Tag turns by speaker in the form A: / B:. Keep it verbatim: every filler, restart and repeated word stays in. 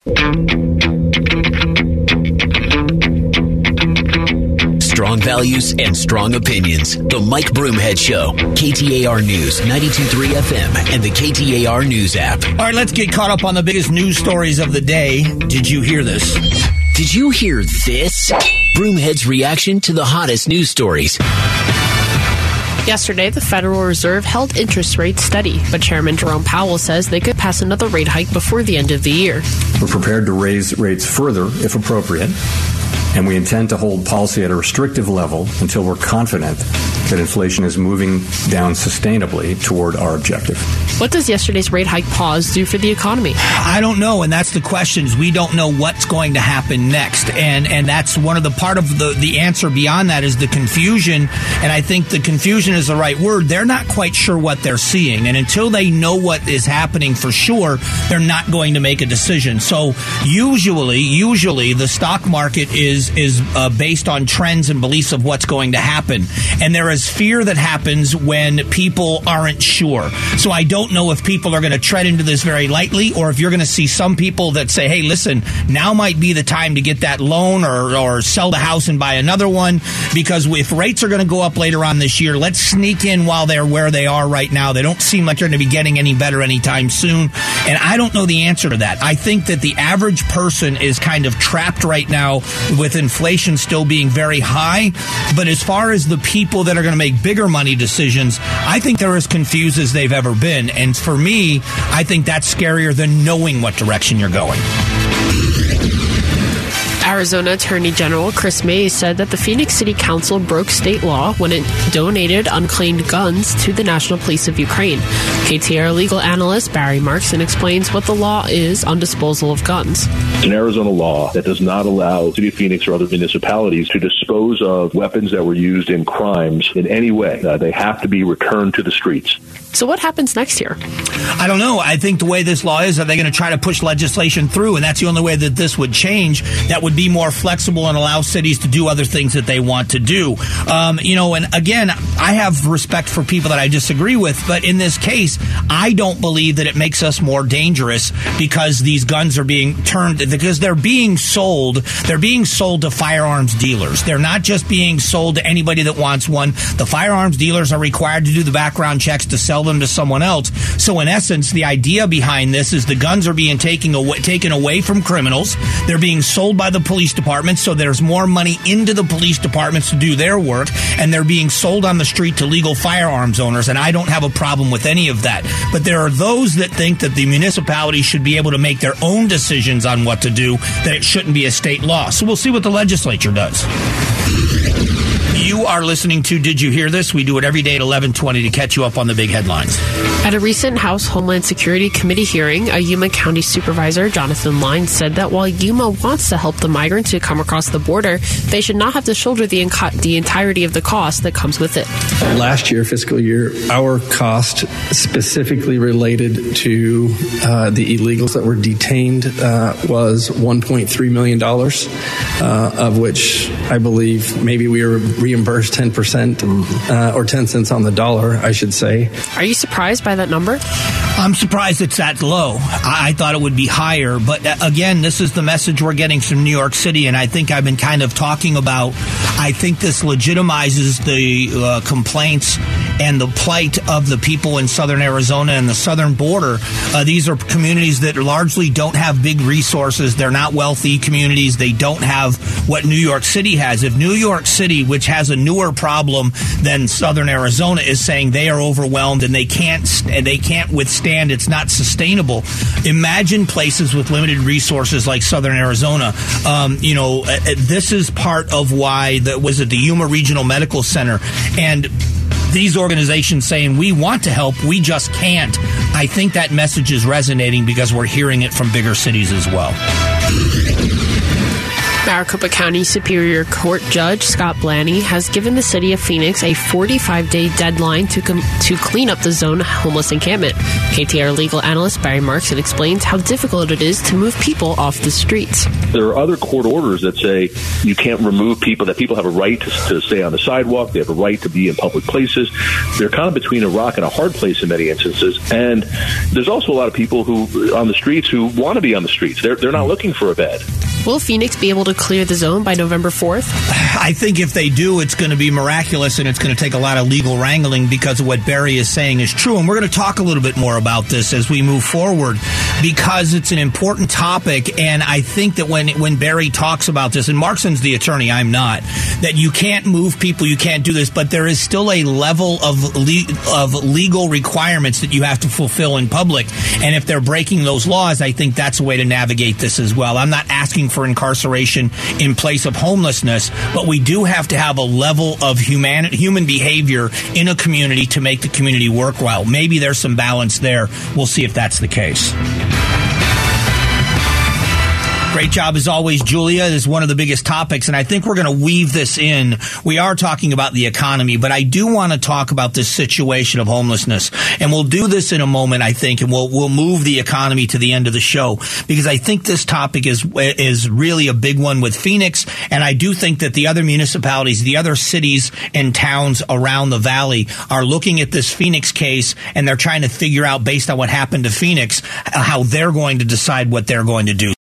A: Strong values and strong opinions. The Mike Broomhead Show. K T A R News, ninety-two point three F M, and the K T A R News app.
B: All right, let's get caught up on the biggest news stories of the day. Did you hear this?
A: Did you hear this? Broomhead's reaction to the hottest news stories.
C: Yesterday, the Federal Reserve held interest rates steady, but Chairman Jerome Powell says they could pass another rate hike before the end of the year.
D: We're prepared to raise rates further if appropriate, and we intend to hold policy at a restrictive level until we're confident that inflation is moving down sustainably toward our objective.
C: What does yesterday's rate hike pause do for the economy?
B: I don't know, and that's the question. We don't know what's going to happen next, and and that's one of the part of the, the answer beyond that is the confusion, and I think the confusion is the right word. They're not quite sure what they're seeing, and until they know what is happening for sure, they're not going to make a decision. So usually, usually the stock market is, is uh, based on trends and beliefs of what's going to happen, and there is fear that happens when people aren't sure. So I don't know if people are going to tread into this very lightly, or if you're going to see some people that say, hey, listen, now might be the time to get that loan or, or sell the house and buy another one, because if rates are going to go up later on this year, let's sneak in while they're where they are right now. They don't seem like they're going to be getting any better anytime soon, and I don't know the answer to that. I think that the average person is kind of trapped right now with inflation still being very high, but as far as the people that are going to make bigger money decisions, I think they're as confused as they've ever been. And for me, I think that's scarier than knowing what direction you're going.
C: Arizona Attorney General Chris Mays said that the Phoenix City Council broke state law when it donated unclaimed guns to the National Police of Ukraine. K T A R legal analyst Barry Markson explains what the law is on disposal of guns.
E: It's an Arizona law that does not allow the City of Phoenix or other municipalities to dispose of weapons that were used in crimes in any way. Uh, they have to be returned to the streets.
C: So what happens next year?
B: I don't know. I think the way this law is, are they going to try to push legislation through? And that's the only way that this would change. That would be more flexible and allow cities to do other things that they want to do. Um, you know, and again, I have respect for people that I disagree with. But in this case, I don't believe that it makes us more dangerous because these guns are being turned, because they're being sold. They're being sold to firearms dealers. They're not just being sold to anybody that wants one. The firearms dealers are required to do the background checks to sell them to someone else. So in essence, the idea behind this is the guns are being taken away, taken away from criminals. They're being sold by the police departments, so there's more money into the police departments to do their work, and they're being sold on the street to legal firearms owners, and I don't have a problem with any of that. But there are those that think that the municipality should be able to make their own decisions on what to do, that it shouldn't be a state law. So we'll see what the legislature does. You are listening to Did You Hear This? We do it every day at eleven twenty to catch you up on the big headlines.
C: At a recent House Homeland Security Committee hearing, a Yuma County Supervisor, Jonathan Lyons, said that while Yuma wants to help the migrants who come across the border, they should not have to shoulder the, enc- the entirety of the cost that comes with it.
F: Last year, fiscal year, our cost specifically related to uh, the illegals that were detained uh, was one point three million dollars, uh, of which I believe maybe we were reimbursed ten percent uh, or ten cents on the dollar, I should say.
C: Are you surprised by that number?
B: I'm surprised it's that low. I, I thought it would be higher. But uh, again, this is the message we're getting from New York City, and I think I've been kind of talking about, I think this legitimizes the uh, complaints and the plight of the people in southern Arizona and the southern border. Uh, these are communities that largely don't have big resources. They're not wealthy communities. They don't have what New York City has. If New York City, which has a newer problem than southern Arizona, is saying they are overwhelmed and they can't they can't withstand, it's not sustainable. Imagine places with limited resources like southern Arizona. Um, you know, uh, this is part of why the, was it the Yuma Regional Medical Center and these organizations saying we want to help, we just can't. I think that message is resonating because we're hearing it from bigger cities as well.
C: Maricopa County Superior Court Judge Scott Blaney has given the city of Phoenix a forty-five day deadline to com- to clean up the zone homeless encampment. K T A R legal analyst Barry Markson explains how difficult it is to move people off the streets.
E: There are other court orders that say you can't remove people, that people have a right to, to stay on the sidewalk, they have a right to be in public places. They're kind of between a rock and a hard place in many instances. And there's also a lot of people who on the streets who want to be on the streets. They're, they're not looking for a bed.
C: Will Phoenix be able to clear the zone by November fourth?
B: I think if they do, it's going to be miraculous, and it's going to take a lot of legal wrangling because of what Barry is saying is true. And we're going to talk a little bit more about this as we move forward because it's an important topic. And I think that when when Barry talks about this, and Markson's the attorney, I'm not, that you can't move people, you can't do this, but there is still a level of le- of legal requirements that you have to fulfill in public. And if they're breaking those laws, I think that's a way to navigate this as well. I'm not asking for incarceration in place of homelessness, but we do have to have a level of human human behavior in a community to make the community work well. Maybe there's some balance there. We'll see if that's the case. Great job as always, Julia. This is one of the biggest topics, and I think we're going to weave this in. We are talking about the economy, but I do want to talk about this situation of homelessness, and we'll do this in a moment, I think, and we'll we'll move the economy to the end of the show because I think this topic is is really a big one with Phoenix, and I do think that the other municipalities, the other cities and towns around the valley are looking at this Phoenix case, and they're trying to figure out, based on what happened to Phoenix, how they're going to decide what they're going to do.